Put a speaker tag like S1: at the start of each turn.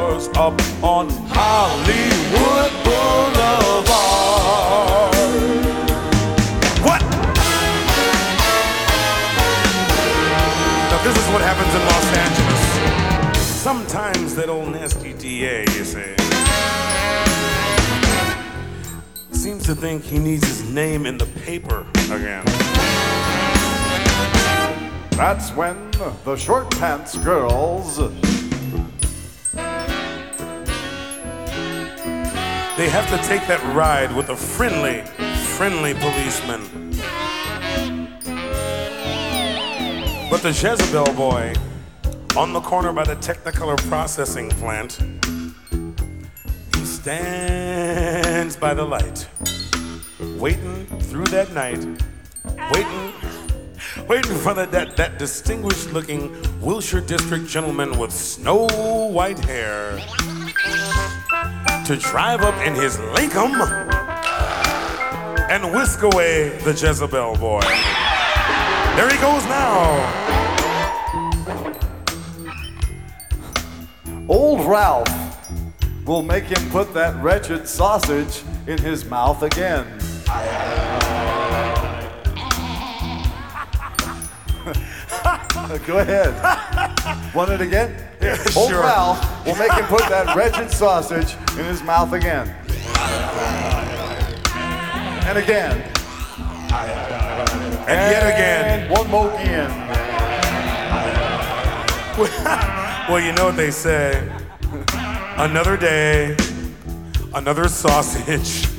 S1: yours up on Hollywood Boulevard. What? Now this is what happens in Los Angeles. Sometimes that old nasty DA, you see, seems to think he needs his name in the paper again.
S2: That's when the short pants girls,
S1: they have to take that ride with a friendly policeman. But the Jezebel boy on the corner by the Technicolor processing plant, he stands by the light, waiting through that night, waiting for that distinguished-looking Wilshire District gentleman with snow white hair to drive up in his Lincoln and whisk away the Jezebel boy. There he goes now.
S2: Old Ralph will make him put that wretched sausage in his mouth again. Go ahead. Want it again?
S1: Yeah,
S2: Old
S1: sure.
S2: Ralph will make him put that wretched sausage in his mouth again. And again.
S1: And yet again.
S2: One more again.
S1: Well, you know what they say. Another day, another sausage,